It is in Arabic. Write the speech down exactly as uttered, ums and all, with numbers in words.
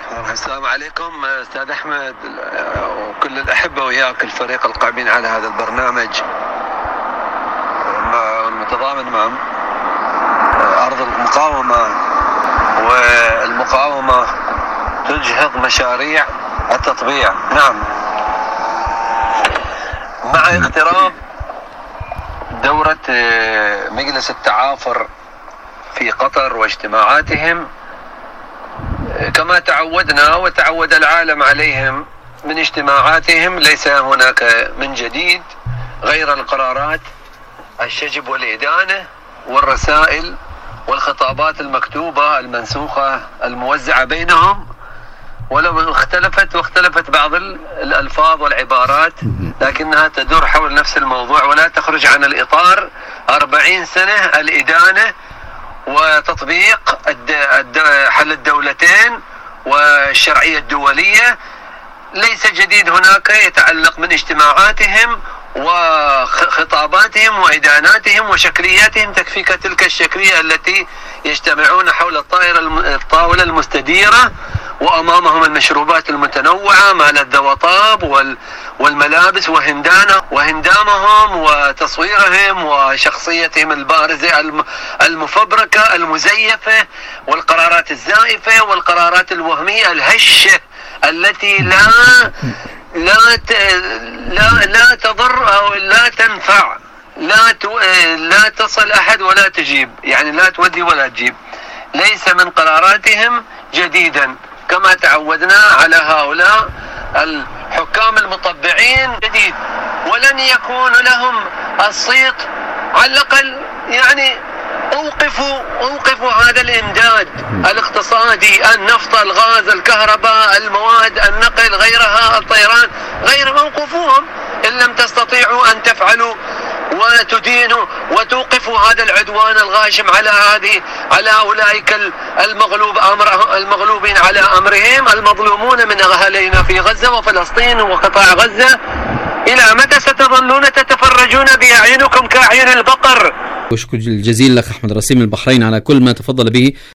السلام عليكم استاذ احمد وكل الاحبه وياك الفريق القائمين على هذا البرنامج المتضامن مع ارض المقاومه. والمقاومه تجهض مشاريع التطبيع. نعم، مع اقتراب دورة مجلس التعافر في قطر واجتماعاتهم كما تعودنا وتعود العالم عليهم من اجتماعاتهم، ليس هناك من جديد غير القرارات الشجب والإدانة والرسائل والخطابات المكتوبة المنسوخة الموزعة بينهم، ولو اختلفت واختلفت بعض الألفاظ والعبارات لكنها تدور حول نفس الموضوع ولا تخرج عن الإطار. أربعين سنة الإدانة وتطبيق حل الدولتين والشرعية الدولية، ليس جديد هناك يتعلق من اجتماعاتهم وخطاباتهم وإداناتهم وشكلياتهم. تكفيك تلك الشكلية التي يجتمعون حول الطاولة المستديرة وأمامهم المشروبات المتنوعة ما لذ وطاب والملابس وهندانة وهندامهم وتصويرهم وشخصيتهم البارزة المفبركة المزيفة والقرارات الزائفة والقرارات الوهمية الهشة التي لا لا لا لا تضر أو لا تنفع، لا لا تصل أحد ولا تجيب، يعني لا تودي ولا تجيب. ليس من قراراتهم جديدا كما تعودنا على هؤلاء الحكام المطبعين جديد، ولن يكون لهم الصيت على الأقل. يعني اوقفوا اوقفوا هذا الامداد الاقتصادي، النفط، الغاز، الكهرباء، المواد، النقل، غيرها، الطيران، غير موقفوهم ان لم تستطيعوا ان تفعلوا وتدينوا وتوقفوا هذا العدوان الغاشم على هذه على اولئك المغلوب امر المغلوبين على امرهم، المظلومون من اهالينا في غزه وفلسطين وقطاع غزه. الى متى ستظلون تتفرجون باعينكم كاعين البقر؟ وشكر الجزيل لك أحمد رسيم البحرين على كل ما تفضل به